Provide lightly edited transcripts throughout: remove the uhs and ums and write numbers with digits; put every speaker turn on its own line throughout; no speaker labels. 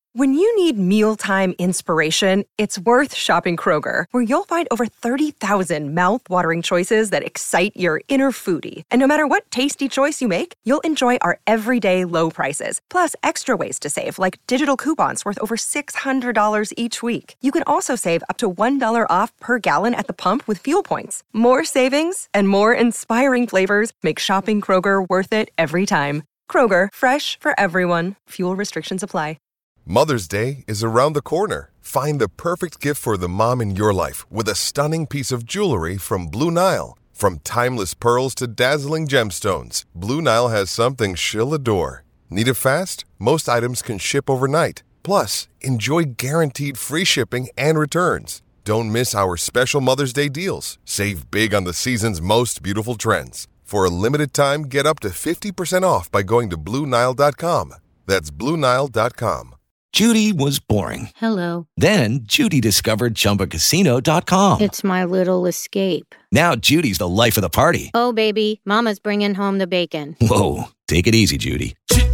When you need mealtime inspiration, it's worth shopping Kroger, where you'll find over 30,000 mouth-watering choices that excite your inner foodie. And no matter what tasty choice you make, you'll enjoy our everyday low prices, plus extra ways to save, like digital coupons worth over $600 each week. You can also save up to $1 off per gallon at the pump with fuel points. More savings and more inspiring flavors make shopping Kroger worth it every time. Kroger, fresh for everyone. Fuel restrictions apply.
Mother's Day is around the corner. Find the perfect gift for the mom in your life with a stunning piece of jewelry from Blue Nile. From timeless pearls to dazzling gemstones, Blue Nile has something she'll adore. Need it fast? Most items can ship overnight. Plus, enjoy guaranteed free shipping and returns. Don't miss our special Mother's Day deals. Save big on the season's most beautiful trends. For a limited time, get up to 50% off by going to BlueNile.com. That's BlueNile.com.
Judy was boring.
Hello.
Then Judy discovered ChumbaCasino.com.
It's my little escape.
Now Judy's the life of the party.
Oh, baby, mama's bringing home the bacon.
Whoa, take it easy, Judy.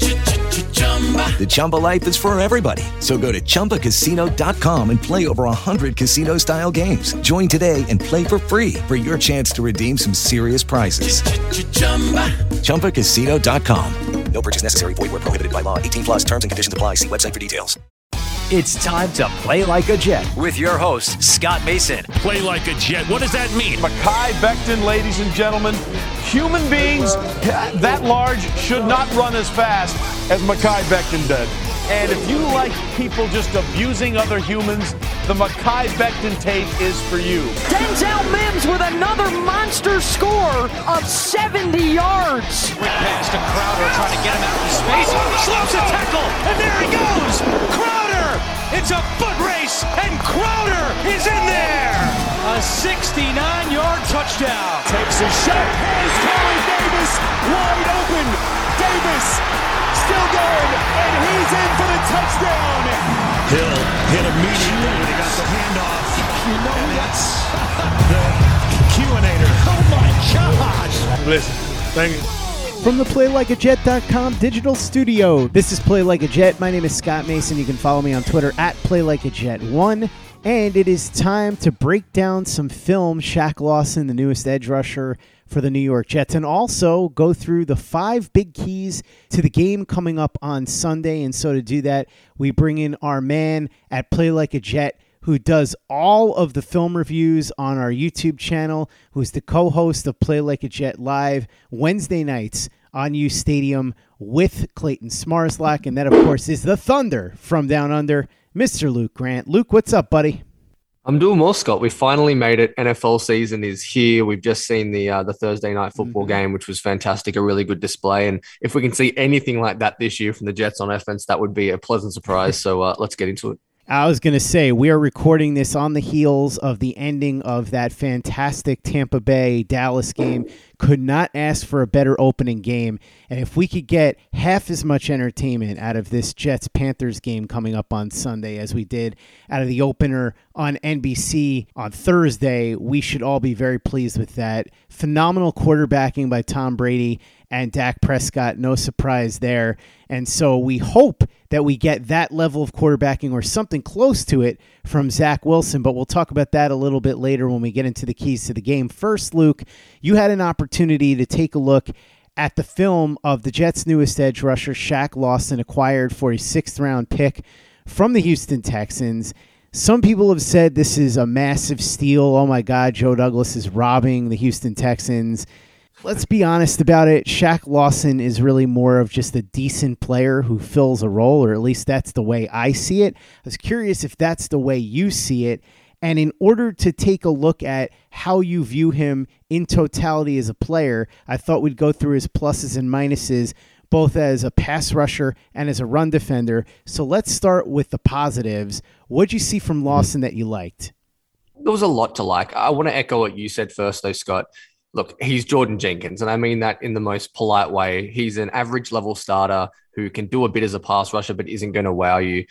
The Chumba life is for everybody. So go to ChumbaCasino.com and play over 100 casino-style games. Join today and play for free for your chance to redeem some serious prizes. ChumbaCasino.com. No purchase necessary. Void where prohibited by law. 18 plus terms and conditions apply. See website for details.
It's time to play like a Jet.
With your host, Scott Mason.
Play like a Jet. What does that mean?
Mekhi Becton, ladies and gentlemen. Human beings that large should not run as fast as Mekhi Becton did. And if you like people just abusing other humans, the Mekhi Becton tape is for you.
Denzel Mims with another monster score of 70 yards.
Quick pass to Crowder, trying to get him out in space. Slips a tackle, and there he goes. Crowder! It's a foot race, and Crowder is in there. A 69-yard touchdown.
Takes a shot. Has Corey Davis wide open. Davis still going, and he's in for the touchdown.
Hill hit immediately when he got the handoff.
You know
and that's the Q-inator.
Oh my gosh.
Listen, thank you.
From the PlayLikeAJet.com digital studio, this is Play Like a Jet. My name is Scott Mason. You can follow me on Twitter at PlayLikeAJet1. And it is time to break down some film. Shaq Lawson, the newest edge rusher for the New York Jets, and also go through the 5 big keys to the game coming up on Sunday. And so to do that, we bring in our man at Play Like a Jet, who does all of the film reviews on our YouTube channel, who's the co-host of Play Like a Jet Live Wednesday nights on U Stadium with Clayton Smarslak. And that, of course, is the Thunder from Down Under, Mr. Luke Grant. Luke, what's up, buddy?
I'm doing more, Scott. We finally made it. NFL season is here. We've just seen the Thursday night football game, which was fantastic, a really good display. And if we can see anything like that this year from the Jets on offense, that would be a pleasant surprise. So let's get into it.
I was going to say, we are recording this on the heels of the ending of that fantastic Tampa Bay-Dallas game. Could not ask for a better opening game. And if we could get half as much entertainment out of this Jets-Panthers game coming up on Sunday as we did out of the opener on NBC on Thursday, we should all be very pleased with that. Phenomenal quarterbacking by Tom Brady and Dak Prescott, no surprise there. And so we hope that we get that level of quarterbacking or something close to it from Zach Wilson, but we'll talk about that a little bit later when we get into the keys to the game. First, Luke, you had an opportunity to take a look at the film of the Jets' newest edge rusher, Shaq Lawson, acquired for a 6th-round pick from the Houston Texans. Some people have said this is a massive steal. Oh, my God, Joe Douglas is robbing the Houston Texans. Let's be honest about it. Shaq Lawson is really more of just a decent player who fills a role, or at least that's the way I see it. I was curious if that's the way you see it. And in order to take a look at how you view him in totality as a player, I thought we'd go through his pluses and minuses, both as a pass rusher and as a run defender. So let's start with the positives. What'd you see from Lawson that you liked?
There was a lot to like. I want to echo what you said first, though, Scott. Look, he's Jordan Jenkins, and I mean that in the most polite way. He's an average level starter who can do a bit as a pass rusher, but isn't going to wow you.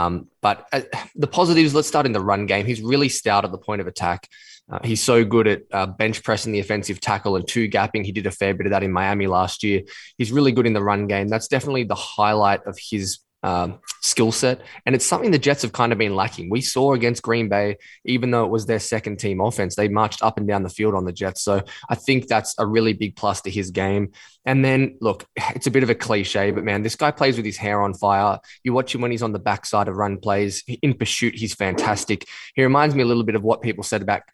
But the positives, let's start in the run game. He's really stout at the point of attack. He's so good at bench pressing the offensive tackle and 2-gapping. He did a fair bit of that in Miami last year. He's really good in the run game. That's definitely the highlight of his skill set. And it's something the Jets have kind of been lacking. We saw against Green Bay, even though it was their second team offense, they marched up and down the field on the Jets. So I think that's a really big plus to his game. And then, look, it's a bit of a cliche, but man, this guy plays with his hair on fire. You watch him when he's on the backside of run plays. In pursuit, he's fantastic. He reminds me a little bit of what people said about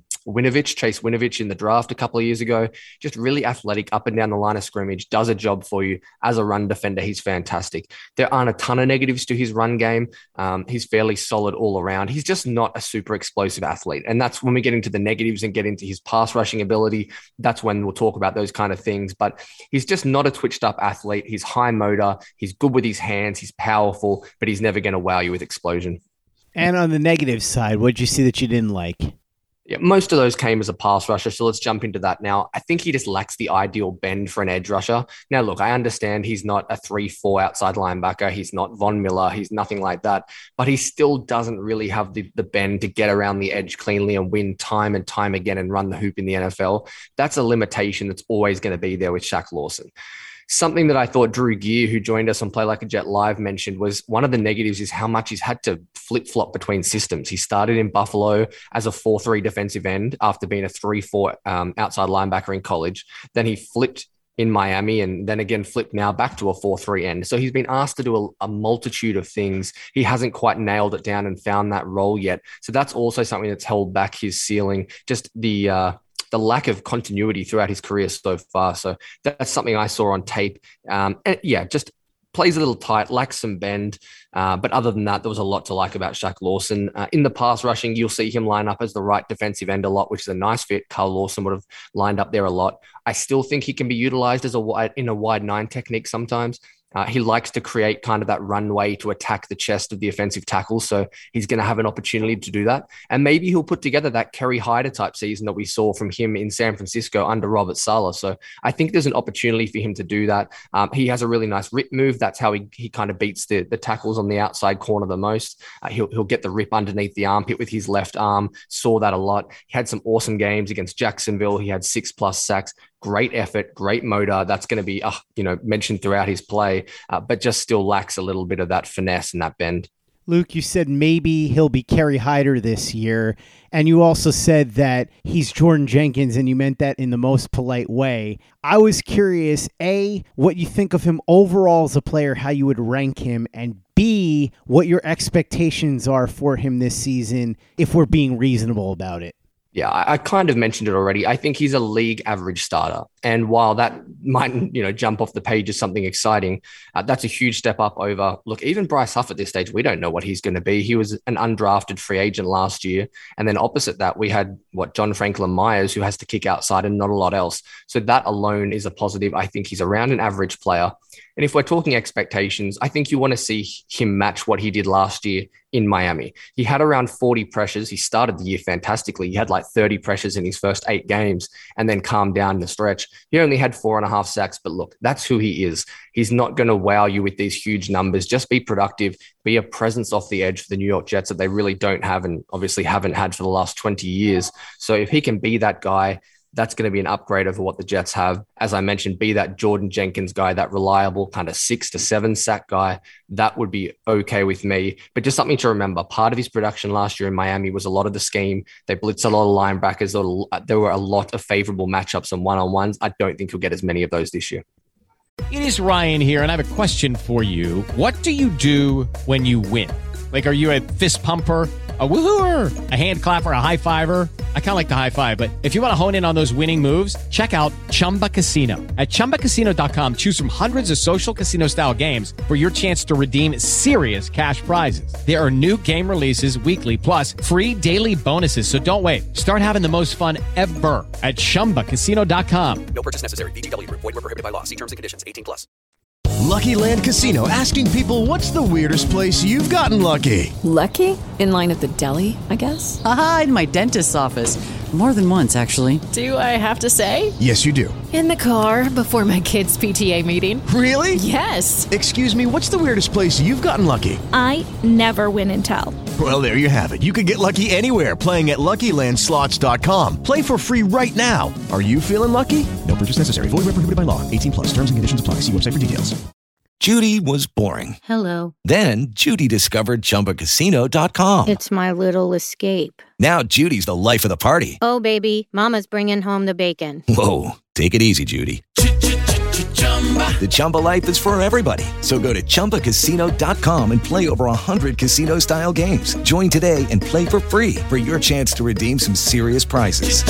Chase Winovich in the draft a couple of years ago. Just really athletic, up and down the line of scrimmage, does a job for you. As a run defender, he's fantastic. There aren't a ton of negatives to his run game. He's fairly solid all around. He's just not a super explosive athlete. And that's when we get into the negatives and get into his pass rushing ability. That's when we'll talk about those kind of things. But he's just not a twitched up athlete. He's high motor. He's good with his hands. He's powerful, but he's never going to wow you with explosion.
And on the negative side, what did you see that you didn't like?
Yeah, most of those came as a pass rusher, so let's jump into that now. I think he just lacks the ideal bend for an edge rusher. Now, look, I understand he's not a 3-4 outside linebacker. He's not Von Miller. He's nothing like that. But he still doesn't really have the bend to get around the edge cleanly and win time and time again and run the hoop in the NFL. That's a limitation that's always going to be there with Shaq Lawson. Something that I thought Drew Gear, who joined us on Play Like a Jet Live, mentioned was one of the negatives is how much he's had to flip-flop between systems. He started in Buffalo as a 4-3 defensive end after being a 3-4 outside linebacker in college. Then he flipped in Miami and then again flipped now back to a 4-3 end. So he's been asked to do a multitude of things. He hasn't quite nailed it down and found that role yet. So that's also something that's held back his ceiling, just the lack of continuity throughout his career so far. So that's something I saw on tape. And yeah, just plays a little tight, lacks some bend. But other than that, there was a lot to like about Shaq Lawson. In the pass rushing, you'll see him line up as the right defensive end a lot, which is a nice fit. Carl Lawson would have lined up there a lot. I still think he can be utilized as in a wide 9 technique sometimes. He likes to create kind of that runway to attack the chest of the offensive tackle. So he's going to have an opportunity to do that. And maybe he'll put together that Kerry Hyder type season that we saw from him in San Francisco under Robert Saleh. So I think there's an opportunity for him to do that. He has a really nice rip move. That's how he kind of beats the tackles on the outside corner the most. He'll get the rip underneath the armpit with his left arm. Saw that a lot. He had some awesome games against Jacksonville. He had 6+ sacks. Great effort, great motor. That's going to be, mentioned throughout his play, but just still lacks a little bit of that finesse and that bend.
Luke, you said maybe he'll be Kerry Hyder this year, and you also said that he's Jordan Jenkins, and you meant that in the most polite way. I was curious, A, what you think of him overall as a player, how you would rank him, and B, what your expectations are for him this season, if we're being reasonable about it.
Yeah, I kind of mentioned it already. I think he's a league average starter. And while that might, jump off the page as something exciting, that's a huge step up over, look, even Bryce Huff at this stage, we don't know what he's going to be. He was an undrafted free agent last year. And then opposite that, we had John Franklin Myers, who has to kick outside and not a lot else. So that alone is a positive. I think he's around an average player. And if we're talking expectations, I think you want to see him match what he did last year in Miami. He had around 40 pressures. He started the year fantastically. He had like 30 pressures in his first 8 games and then calmed down in the stretch. He only had 4.5 sacks, but look, that's who he is. He's not going to wow you with these huge numbers. Just be productive, be a presence off the edge for the New York Jets that they really don't have and obviously haven't had for the last 20 years. So if he can be that guy, that's going to be an upgrade over what the Jets have. As I mentioned, be that Jordan Jenkins guy, that reliable kind of 6 to 7 sack guy. That would be okay with me. But just something to remember, part of his production last year in Miami was a lot of the scheme. They blitzed a lot of linebackers. There were a lot of favorable matchups and one-on-ones. I don't think he'll get as many of those this year.
It is Ryan here, and I have a question for you. What do you do when you win? Like, are you a fist pumper, a woohooer, a hand clapper, a high fiver? I kind of like the high five, but if you want to hone in on those winning moves, check out Chumba Casino. At ChumbaCasino.com, choose from hundreds of social casino style games for your chance to redeem serious cash prizes. There are new game releases weekly, plus free daily bonuses. So don't wait. Start having the most fun ever at ChumbaCasino.com.
No purchase necessary. VGW. Void where prohibited by law. See terms and conditions. 18+.
Lucky Land Casino, asking people, what's the weirdest place you've gotten lucky?
Lucky? In line at the deli, I guess?
Aha, in my dentist's office. More than once, actually.
Do I have to say?
Yes, you do.
In the car before my kids' PTA meeting.
Really?
Yes.
Excuse me, what's the weirdest place you've gotten lucky?
I never win and tell.
Well, there you have it. You can get lucky anywhere, playing at LuckyLandSlots.com. Play for free right now. Are you feeling lucky? No purchase necessary. Void where prohibited by law. 18+. Terms and conditions apply. See website for details.
Judy was boring.
Hello.
Then Judy discovered ChumbaCasino.com.
It's my little escape.
Now Judy's the life of the party.
Oh, baby, mama's bringing home the bacon.
Whoa, take it easy, Judy. The Chumba life is for everybody. So go to ChumbaCasino.com and play over 100 casino-style games. Join today and play for free for your chance to redeem some serious prizes.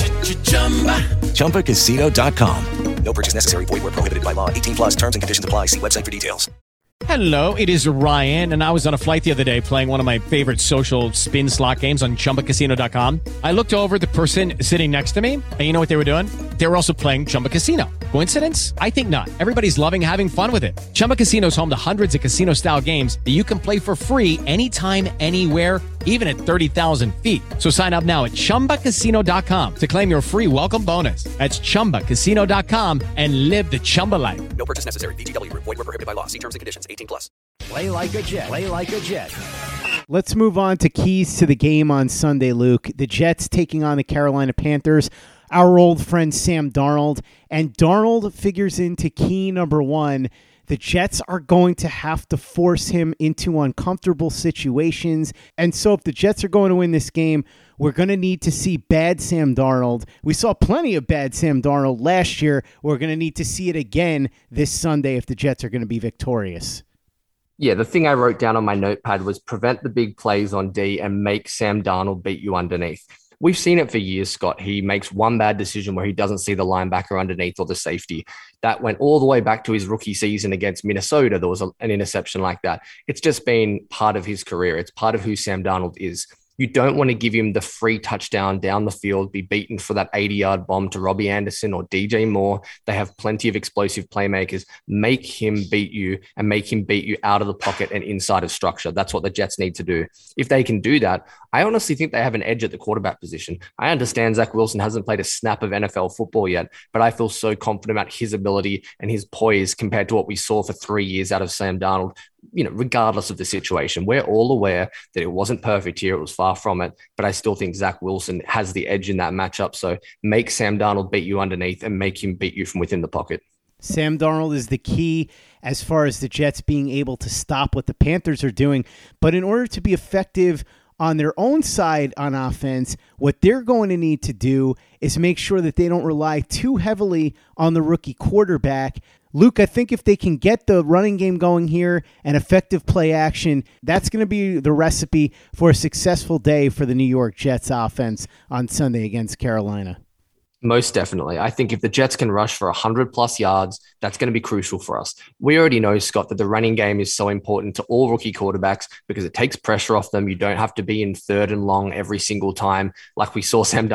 ChumbaCasino.com.
No purchase necessary. Void where prohibited by law. 18 plus terms and conditions apply. See website for details.
Hello, it is Ryan, and I was on a flight the other day playing one of my favorite social spin slot games on ChumbaCasino.com. I looked over at the person sitting next to me, and you know what they were doing? They were also playing Chumba Casino. Coincidence? I think not. Everybody's loving having fun with it. Chumba Casino is home to hundreds of casino-style games that you can play for free anytime, anywhere, even at 30,000 feet. So sign up now at ChumbaCasino.com to claim your free welcome bonus. That's ChumbaCasino.com and live the Chumba life.
No purchase necessary. VGW. Void where prohibited by law. See terms and conditions. 18 plus.
Play like a Jet. Play like a Jet.
Let's move on to keys to the game on Sunday, Luke. The Jets taking on the Carolina Panthers. Our old friend Sam Darnold. And Darnold figures into key number one. The Jets are going to have to force him into uncomfortable situations. And so if the Jets are going to win this game, we're going to need to see bad Sam Darnold. We saw plenty of bad Sam Darnold last year. We're going to need to see it again this Sunday if the Jets are going to be victorious.
Yeah, the thing I wrote down on my notepad was prevent the big plays on D and make Sam Darnold beat you underneath. We've seen it for years, Scott. He makes one bad decision where he doesn't see the linebacker underneath or the safety. That went all the way back to his rookie season against Minnesota. There was an interception like that. It's just been part of his career. It's part of who Sam Darnold is. You don't want to give him the free touchdown down the field, be beaten for that 80-yard bomb to Robbie Anderson or DJ Moore. They have plenty of explosive playmakers. Make him beat you and make him beat you out of the pocket and inside of structure. That's what the Jets need to do. If they can do that, I honestly think they have an edge at the quarterback position. I understand Zach Wilson hasn't played a snap of NFL football yet, but I feel so confident about his ability and his poise compared to what we saw for 3 years out of Sam Darnold. You know, regardless of the situation, we're all aware that it wasn't perfect here. It was far from it, but I still think Zach Wilson has the edge in that matchup. So make Sam Darnold beat you underneath and make him beat you from within the pocket.
Sam Darnold is the key as far as the Jets being able to stop what the Panthers are doing. But in order to be effective on their own side on offense, what they're going to need to do is make sure that they don't rely too heavily on the rookie quarterback. Luke, I think if they can get the running game going here and effective play action, that's going to be the recipe for a successful day for the New York Jets offense on Sunday against Carolina.
Most definitely. I think if the Jets can rush for 100-plus yards, that's going to be crucial for us. We already know, Scott, that the running game is so important to all rookie quarterbacks because it takes pressure off them. You don't have to be in third and long every single time, like we saw Zach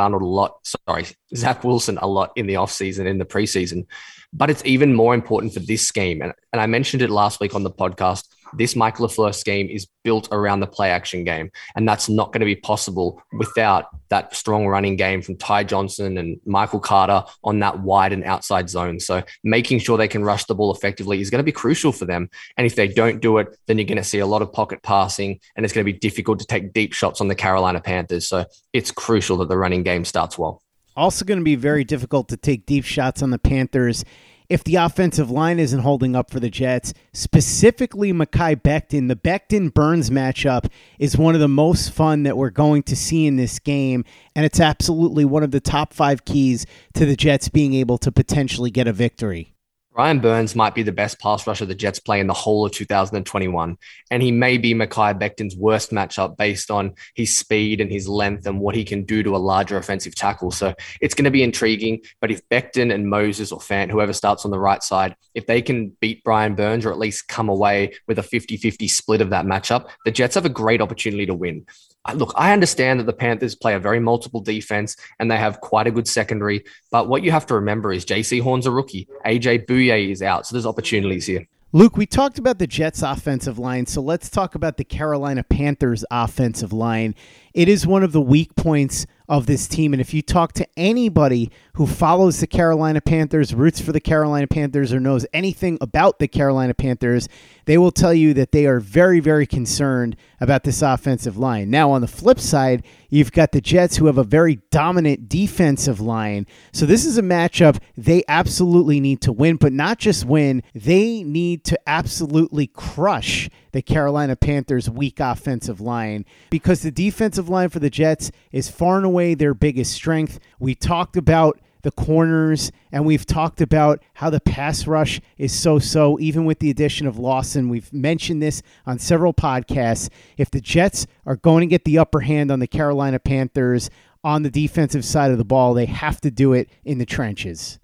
Wilson a lot in the offseason, in the preseason. But it's even more important for this scheme. And I mentioned it last week on the podcast. This Mike LaFleur scheme is built around the play action game. And that's not going to be possible without that strong running game from Ty Johnson and Michael Carter on that wide and outside zone. So making sure they can rush the ball effectively is going to be crucial for them. And if they don't do it, then you're going to see a lot of pocket passing and it's going to be difficult to take deep shots on the Carolina Panthers. So it's crucial that the running game starts well.
Also going to be very difficult to take deep shots on the Panthers if the offensive line isn't holding up for the Jets, specifically Mekhi Becton. The Becton-Burns matchup is one of the most fun that we're going to see in this game, and it's absolutely one of the top 5 keys to the Jets being able to potentially get a victory.
Brian Burns might be the best pass rusher the Jets play in the whole of 2021, and he may be Mekhi Becton's worst matchup based on his speed and his length and what he can do to a larger offensive tackle. So it's going to be intriguing, but if Becton and Moses or Fant, whoever starts on the right side, if they can beat Brian Burns or at least come away with a 50-50 split of that matchup, the Jets have a great opportunity to win. Look, I understand that the Panthers play a very multiple defense and they have quite a good secondary, but what you have to remember is J.C. Horn's a rookie. A.J. Bouye is out, so there's opportunities here.
Luke, we talked about the Jets' offensive line, so let's talk about the Carolina Panthers' offensive line. It is one of the weak points of this team. And if you talk to anybody who follows the Carolina Panthers, roots for the Carolina Panthers, or knows anything about the Carolina Panthers, they will tell you that they are very, very concerned about this offensive line. Now, on the flip side, you've got the Jets, who have a very dominant defensive line. So this is a matchup they absolutely need to win, but not just win. They need to absolutely crush the Carolina Panthers' weak offensive line, because the defensive line for the Jets is far and away their biggest strength. We talked about the corners, and we've talked about how the pass rush is so-so, even with the addition of Lawson. We've mentioned this on several podcasts. If the Jets are going to get the upper hand on the Carolina Panthers on the defensive side of the ball, they have to do it in the trenches.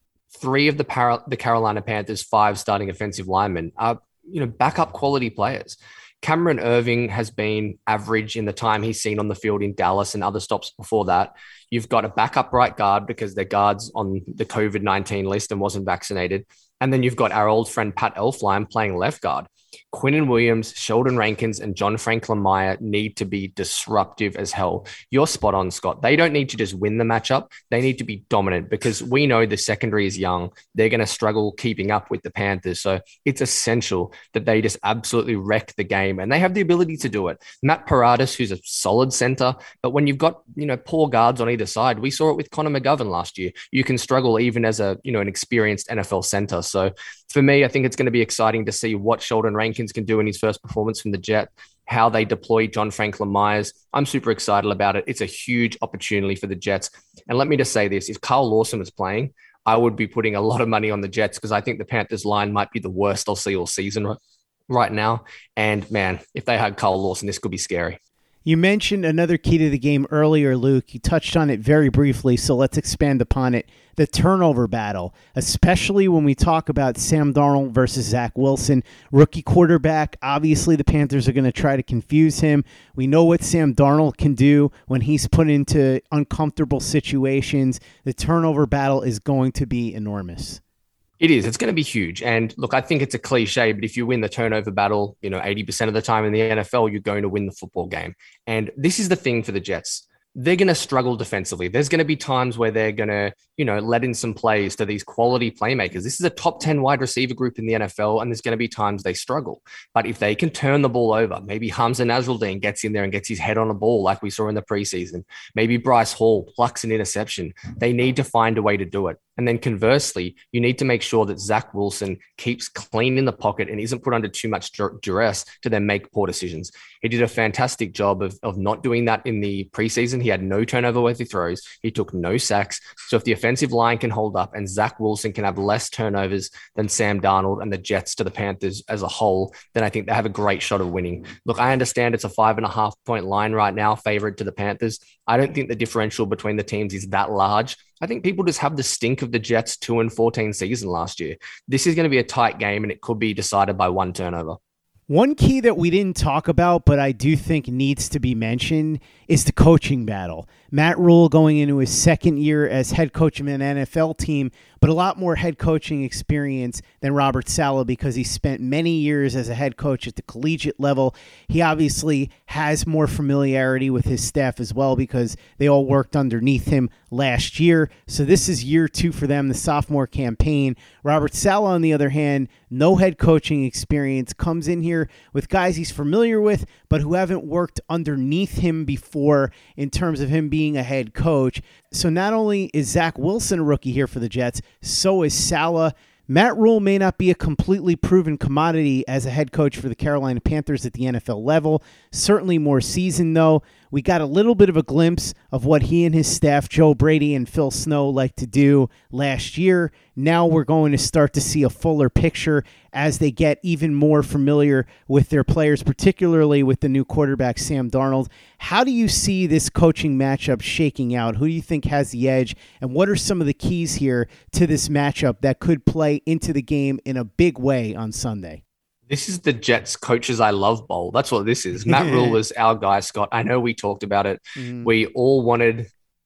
3 of the Carolina Panthers' 5 starting offensive linemen are, backup quality players. Cameron Irving has been average in the time he's seen on the field in Dallas and other stops before that. You've got a backup right guard because their guard's on the COVID-19 list and wasn't vaccinated. And then you've got our old friend Pat Elflein playing left guard. Quinnen Williams, Sheldon Rankins, and John Franklin Meyer need to be disruptive as hell. You're spot on, Scott. They don't need to just win the matchup. They need to be dominant, because we know the secondary is young. They're going to struggle keeping up with the Panthers. So it's essential that they just absolutely wreck the game, and they have the ability to do it. Matt Paradas, who's a solid center, but when you've got, poor guards on either side, we saw it with Connor McGovern last year. You can struggle even as an experienced NFL center. So for me, I think it's going to be exciting to see what Sheldon Rankins can do in his first performance from the Jet, how they deploy John Franklin Myers. I'm super excited about it. It's a huge opportunity for the Jets. And let me just say this, if Carl Lawson was playing, I would be putting a lot of money on the Jets, because I think the Panthers line might be the worst I'll see all season right now. And man, if they had Carl Lawson, this could be scary.
You mentioned another key to the game earlier, Luke. You touched on it very briefly, so let's expand upon it. The turnover battle, especially when we talk about Sam Darnold versus Zach Wilson. Rookie quarterback, obviously the Panthers are going to try to confuse him. We know what Sam Darnold can do when he's put into uncomfortable situations. The turnover battle is going to be enormous.
It is. It's going to be huge. And look, I think it's a cliche, but if you win the turnover battle, 80% of the time in the NFL, you're going to win the football game. And this is the thing for the Jets. They're going to struggle defensively. There's going to be times where they're going to, let in some plays to these quality playmakers. This is a top 10 wide receiver group in the NFL, and there's going to be times they struggle. But if they can turn the ball over, maybe Hamza Nasruddin gets in there and gets his head on a ball like we saw in the preseason. Maybe Bryce Hall plucks an interception. They need to find a way to do it. And then conversely, you need to make sure that Zach Wilson keeps clean in the pocket and isn't put under too much duress to then make poor decisions. He did a fantastic job of not doing that in the preseason. He had no turnover-worthy throws. He took no sacks. So if the offensive line can hold up and Zach Wilson can have less turnovers than Sam Darnold and the Jets to the Panthers as a whole, then I think they have a great shot of winning. Look, I understand it's a 5.5 point line right now, favored to the Panthers. I don't think the differential between the teams is that large. I think people just have the stink of the Jets 2-14 season last year. This is going to be a tight game, and it could be decided by one turnover.
One key that we didn't talk about, but I do think needs to be mentioned, is the coaching battle. Matt Rule going into his second year as head coach of an NFL team, but a lot more head coaching experience than Robert Saleh because he spent many years as a head coach at the collegiate level. He obviously has more familiarity with his staff as well because they all worked underneath him last year. So this is year 2 for them, the sophomore campaign. Robert Saleh, on the other hand, no head coaching experience, comes in here with guys he's familiar with, but who haven't worked underneath him before in terms of him being a head coach. So not only is Zach Wilson a rookie here for the Jets, so is Saleh. Matt Rule may not be a completely proven commodity as a head coach for the Carolina Panthers at the NFL level. Certainly more seasoned, though. We got a little bit of a glimpse of what he and his staff, Joe Brady and Phil Snow, like to do last year. Now we're going to start to see a fuller picture as they get even more familiar with their players, particularly with the new quarterback, Sam Darnold. How do you see this coaching matchup shaking out? Who do you think has the edge? And what are some of the keys here to this matchup that could play into the game in a big way on Sunday?
This is the Jets Coaches I Love Bowl. That's what this is. Matt Rule was our guy, Scott. I know we talked about it. We all wanted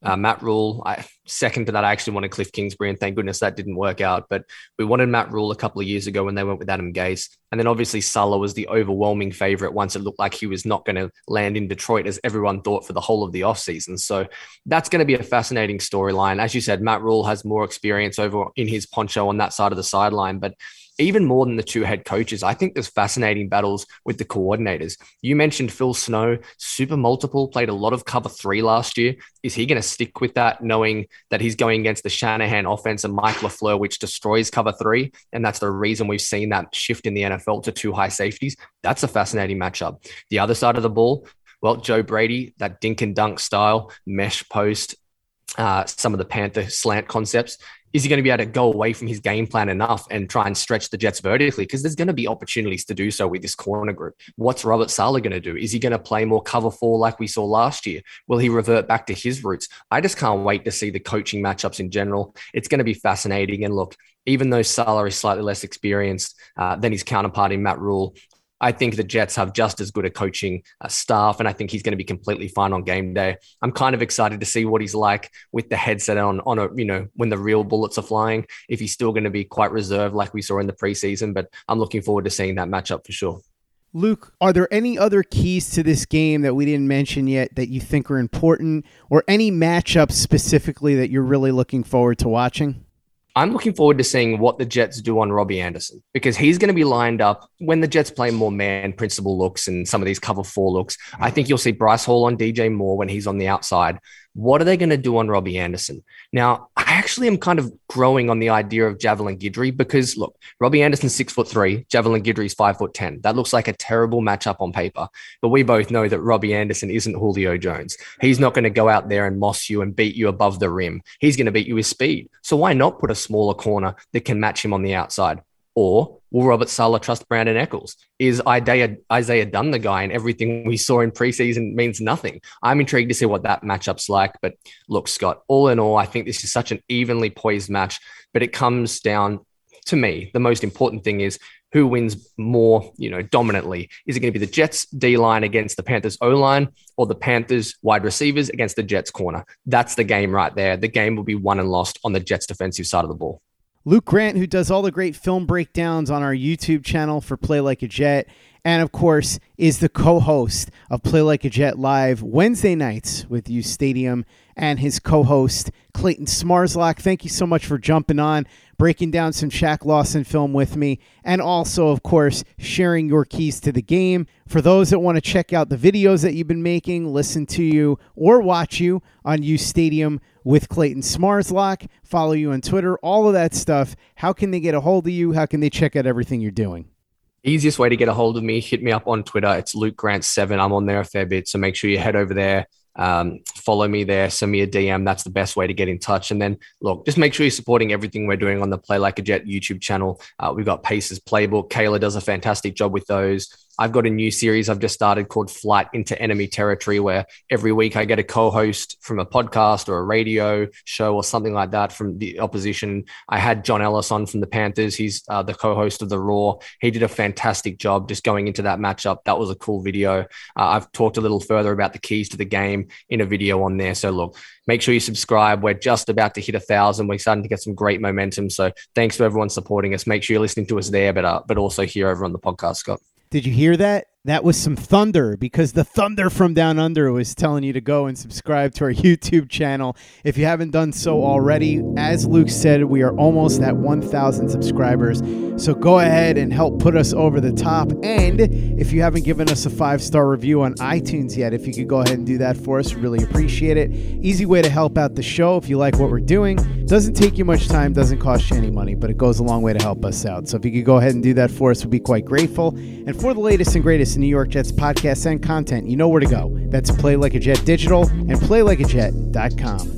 Matt Rule, second to that, I actually wanted Cliff Kingsbury, and thank goodness that didn't work out. But we wanted Matt Rule a couple of years ago when they went with Adam Gase. And then obviously Saleh was the overwhelming favorite once it looked like he was not going to land in Detroit, as everyone thought, for the whole of the offseason. So that's going to be a fascinating storyline. As you said, Matt Rule has more experience over in his poncho on that side of the sideline. But even more than the two head coaches, I think there's fascinating battles with the coordinators. You mentioned Phil Snow, super multiple, played a lot of cover 3 last year. Is he going to stick with that, knowing that he's going against the Shanahan offense and Mike LaFleur, which destroys cover 3? And that's the reason we've seen that shift in the NFL to 2 high safeties. That's a fascinating matchup. The other side of the ball, well, Joe Brady, that dink and dunk style, mesh post, some of the Panther slant concepts. Is he going to be able to go away from his game plan enough and try and stretch the Jets vertically? Because there's going to be opportunities to do so with this corner group. What's Robert Saleh going to do? Is he going to play more cover 4 like we saw last year? Will he revert back to his roots? I just can't wait to see the coaching matchups in general. It's going to be fascinating. And look, even though Saleh is slightly less experienced than his counterpart in Matt Rule, I think the Jets have just as good a coaching staff, and I think he's going to be completely fine on game day. I'm kind of excited to see what he's like with the headset on a, when the real bullets are flying, if he's still going to be quite reserved like we saw in the preseason, but I'm looking forward to seeing that matchup for sure.
Luke, are there any other keys to this game that we didn't mention yet that you think are important, or any matchups specifically that you're really looking forward to watching?
I'm looking forward to seeing what the Jets do on Robbie Anderson, because he's going to be lined up when the Jets play more man principle looks and some of these cover 4 looks. I think you'll see Bryce Hall on DJ Moore when he's on the outside. What are they going to do on Robbie Anderson? Now, I actually am kind of growing on the idea of Javelin Guidry, because look, Robbie Anderson's 6'3", Javelin Guidry's 5'10". That looks like a terrible matchup on paper, but we both know that Robbie Anderson isn't Julio Jones. He's not going to go out there and moss you and beat you above the rim. He's going to beat you with speed. So why not put a smaller corner that can match him on the outside? Or will Robert Saleh trust Brandon Eccles? Is Isaiah Dunn the guy, and everything we saw in preseason means nothing? I'm intrigued to see what that matchup's like. But look, Scott, all in all, I think this is such an evenly poised match, but it comes down to me. The most important thing is who wins more, dominantly. Is it going to be the Jets D-line against the Panthers O-line, or the Panthers wide receivers against the Jets corner? That's the game right there. The game will be won and lost on the Jets defensive side of the ball.
Luke Grant, who does all the great film breakdowns on our YouTube channel for Play Like a Jet, and of course is the co-host of Play Like a Jet Live Wednesday nights with U Stadium, and his co-host Clayton Smarslock. Thank you so much for jumping on, breaking down some Shaq Lawson film with me, and also, of course, sharing your keys to the game. For those that want to check out the videos that you've been making, listen to you, or watch you on U Stadium with Clayton Smarslock, follow you on Twitter, all of that stuff, how can they get a hold of you? How can they check out everything you're doing?
Easiest way to get a hold of me, hit me up on Twitter. It's Luke Grant 7. I'm on there a fair bit, so make sure you head over there. Follow me there, send me a DM. That's the best way to get in touch. And then look, just make sure you're supporting everything we're doing on the Play Like a Jet YouTube channel. We've got Pace's Playbook. Kayla does a fantastic job with those. I've got a new series I've just started called Flight into Enemy Territory, where every week I get a co-host from a podcast or a radio show or something like that from the opposition. I had John Ellis on from the Panthers. He's the co-host of The Raw. He did a fantastic job just going into that matchup. That was a cool video. I've talked a little further about the keys to the game in a video on there. So look, make sure you subscribe. We're just about to hit 1,000. We're starting to get some great momentum. So thanks to everyone supporting us. Make sure you're listening to us there, but also here over on the podcast, Scott.
Did you hear that? That was some thunder, because the thunder from down under was telling you to go and subscribe to our YouTube channel. If you haven't done so already, as Luke said, we are almost at 1,000 subscribers. So go ahead and help put us over the top. And if you haven't given us a 5-star review on iTunes yet, if you could go ahead and do that for us, really appreciate it. Easy way to help out the show if you like what we're doing. Doesn't take you much time, doesn't cost you any money, but it goes a long way to help us out. So if you could go ahead and do that for us, we'd be quite grateful. And for the latest and greatest New York Jets podcasts and content, you know where to go. That's Play Like a Jet Digital and PlayLikeAJet.com.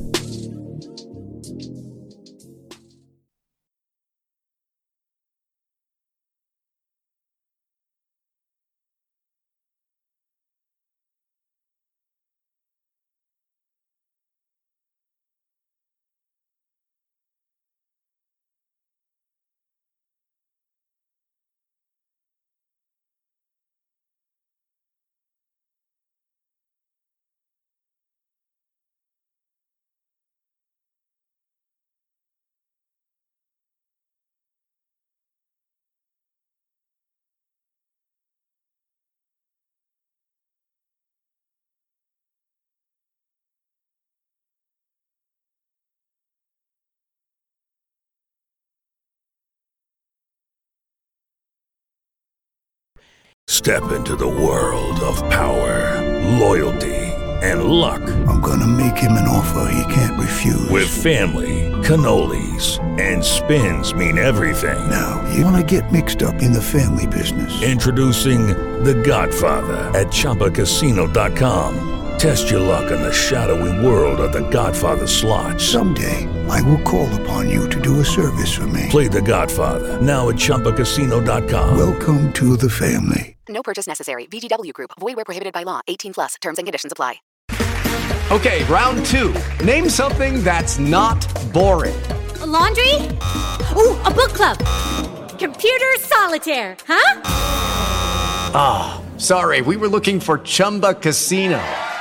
Step into the world of power, loyalty, and luck.
I'm gonna make him an offer he can't refuse.
With family, cannolis, and spins mean everything.
Now, you wanna get mixed up in the family business.
Introducing The Godfather at ChumbaCasino.com. Test your luck in the shadowy world of The Godfather slot.
Someday, I will call upon you to do a service for me.
Play The Godfather, now at ChumbaCasino.com.
Welcome to the family.
No purchase necessary. VGW Group. Void where prohibited by law. 18+. Terms and conditions apply.
Okay, round two. Name something that's not boring.
A laundry? Ooh, a book club. Computer solitaire, huh?
Ah, sorry. We were looking for Chumba Casino.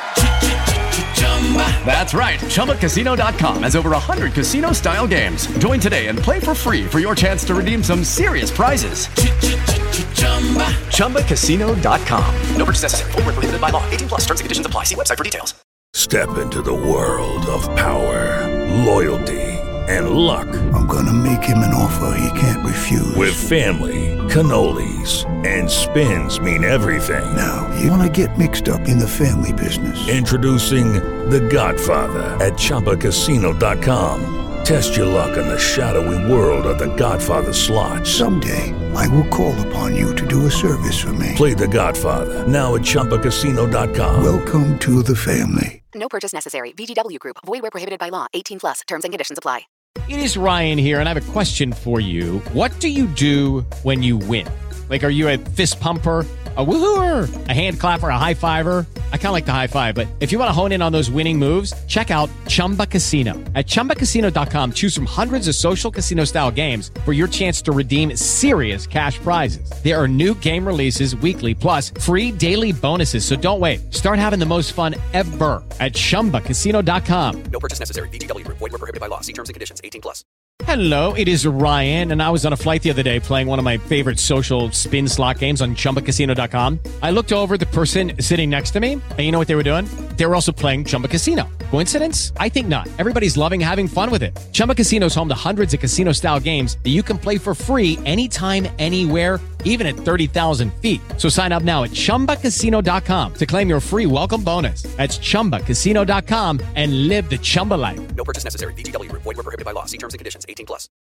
That's right. ChumbaCasino.com has over 100 casino-style games. Join today and play for free for your chance to redeem some serious prizes. ChumbaCasino.com. No purchase necessary. Void where prohibited by law. 18+. Terms and conditions apply. See website for details.
Step into the world of power, loyalty, and luck.
I'm gonna make him an offer he can't refuse.
With family, cannolis, and spins mean everything.
Now, you wanna get mixed up in the family business.
Introducing The Godfather at ChumbaCasino.com. Test your luck in the shadowy world of The Godfather slot.
Someday, I will call upon you to do a service for me.
Play The Godfather, now at ChumbaCasino.com.
Welcome to the family.
No purchase necessary. VGW Group. Void where prohibited by law. 18+. Terms and conditions apply.
It is Ryan here, and I have a question for you. What do you do when you win? Like, are you a fist pumper, a woohooer, a hand clapper, a high fiver? I kind of like the high five, but if you want to hone in on those winning moves, check out Chumba Casino. At ChumbaCasino.com, choose from hundreds of social casino-style games for your chance to redeem serious cash prizes. There are new game releases weekly, plus free daily bonuses. So don't wait. Start having the most fun ever at ChumbaCasino.com.
No purchase necessary. VGW Group. Void where prohibited by law. See terms and conditions. 18+.
Hello, it is Ryan, and I was on a flight the other day playing one of my favorite social spin slot games on ChumbaCasino.com. I looked over at the person sitting next to me, and you know what they were doing? They were also playing Chumba Casino. Coincidence? I think not. Everybody's loving having fun with it. Chumba Casino is home to hundreds of casino-style games that you can play for free anytime, anywhere, even at 30,000 feet. So sign up now at ChumbaCasino.com to claim your free welcome bonus. That's ChumbaCasino.com and live the Chumba life.
No purchase necessary. VGW Group. Void where prohibited by law. See terms and conditions. 18+.